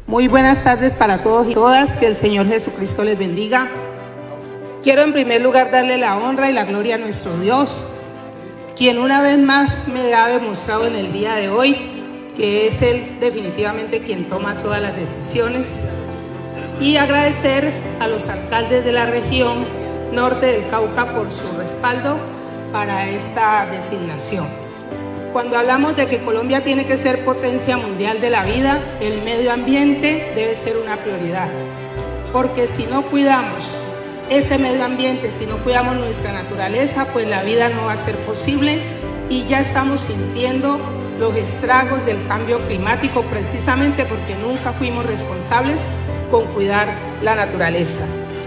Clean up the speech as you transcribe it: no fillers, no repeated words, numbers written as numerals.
Muy buenas tardes para todos y todas, que el Señor Jesucristo les bendiga. Quiero en primer lugar darle la honra y la gloria a nuestro Dios, quien una vez más me ha demostrado en el día de hoy que es Él definitivamente quien toma todas las decisiones, y agradecer a los alcaldes de la región norte del Cauca por su respaldo para esta designación. Cuando hablamos de que Colombia tiene que ser potencia mundial de la vida, el medio ambiente debe ser una prioridad, porque si no cuidamos ese medio ambiente, si no cuidamos nuestra naturaleza, pues la vida no va a ser posible, y ya estamos sintiendo los estragos del cambio climático precisamente porque nunca fuimos responsables con cuidar la naturaleza.